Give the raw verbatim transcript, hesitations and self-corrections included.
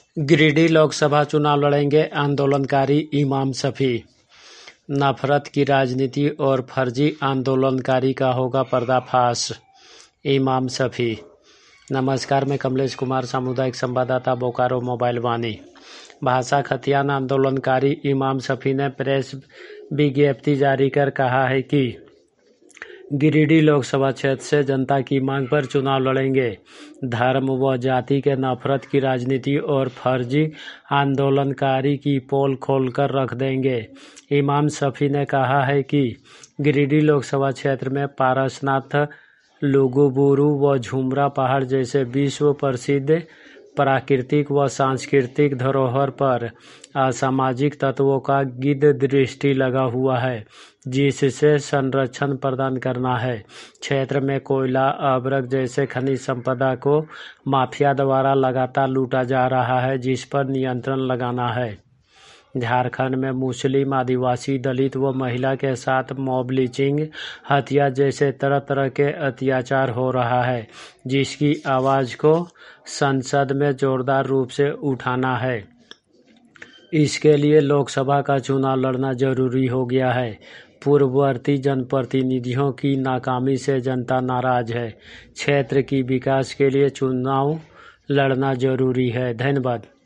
गिरिडीह लोकसभा चुनाव लड़ेंगे आंदोलनकारी इमाम शफी। नफरत की राजनीति और फर्जी आंदोलनकारी का होगा पर्दाफाश। इमाम शफी। नमस्कार, मैं कमलेश कुमार, सामुदायिक संवाददाता, बोकारो मोबाइल वाणी। भाषा खतियान आंदोलनकारी इमाम शफी ने प्रेस विज्ञप्ति जारी कर कहा है कि गिरिडीह लोकसभा क्षेत्र से जनता की मांग पर चुनाव लड़ेंगे। धर्म व जाति के नफरत की राजनीति और फर्जी आंदोलनकारी की पोल खोलकर रख देंगे। इमाम शफी ने कहा है कि गिरिडीह लोकसभा क्षेत्र में पारसनाथ, लुगुबुरु व झुमरा पहाड़ जैसे विश्व प्रसिद्ध प्राकृतिक व सांस्कृतिक धरोहर पर असामाजिक तत्वों का गिद्ध दृष्टि लगा हुआ है, जिससे संरक्षण प्रदान करना है। क्षेत्र में कोयला, अभ्रक जैसे खनिज संपदा को माफिया द्वारा लगातार लूटा जा रहा है, जिस पर नियंत्रण लगाना है। झारखंड में मुस्लिम, आदिवासी, दलित व महिला के साथ मॉब लिंचिंग, हत्या जैसे तरह तरह के अत्याचार हो रहा है, जिसकी आवाज़ को संसद में जोरदार रूप से उठाना है। इसके लिए लोकसभा का चुनाव लड़ना जरूरी हो गया है। पूर्ववर्ती जनप्रतिनिधियों की नाकामी से जनता नाराज है। क्षेत्र की विकास के लिए चुनाव लड़ना जरूरी है। धन्यवाद।